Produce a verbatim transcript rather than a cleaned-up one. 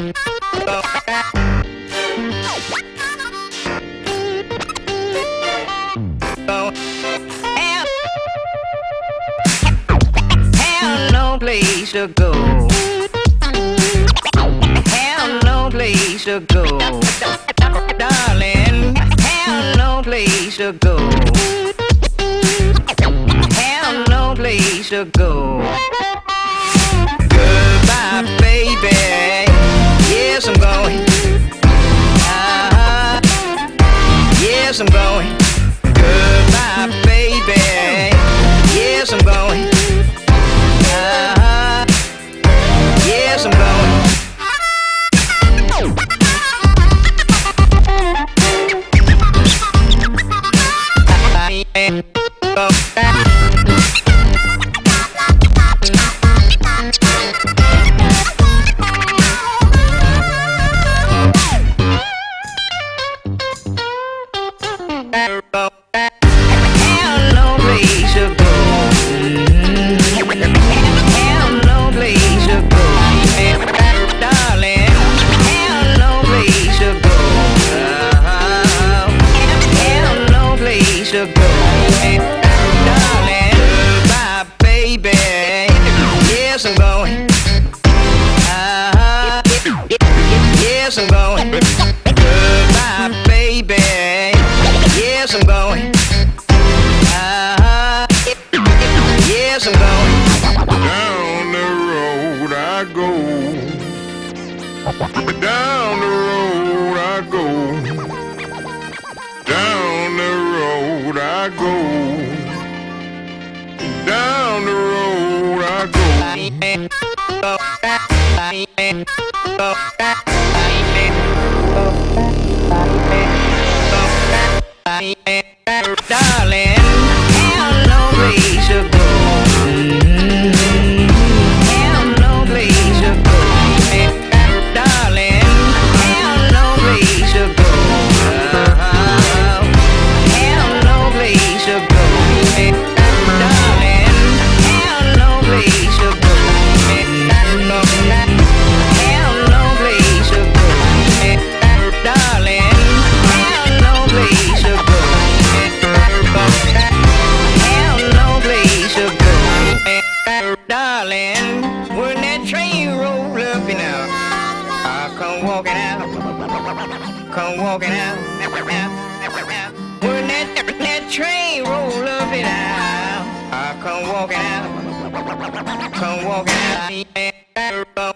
Place to go. Have no place to go, darling. Have no place to go. Have no place to go. Goodbye, baby. Yes, I'm going. Uh-huh. Yes, I'm going. Goodbye, baby. Yes, I'm going. Uh-huh. Yes, I'm going. Have no place to go. Have no place to go, darling. Have no place to go. Uh-huh. Have no place to go, darling. Goodbye, baby. Yes, I'm going. Uh-huh. Yes, I'm going. Goodbye, baby. Yes, I'm going. Uh-huh. Yes, I'm going. Down the road I go. Down the road I go. Down the road I go. Down the road I go. Darling, have no place to go. Have no place to go. Darling, have no place to go. Uh-huh. Have no place to go. Darling, have no place to go. Have no place to go. Darling, have no place to go. Have no place to go, darling. When that train roll up and out, I come walking out, come walking out. When that that train roll up and out, I come walking out, come walking out.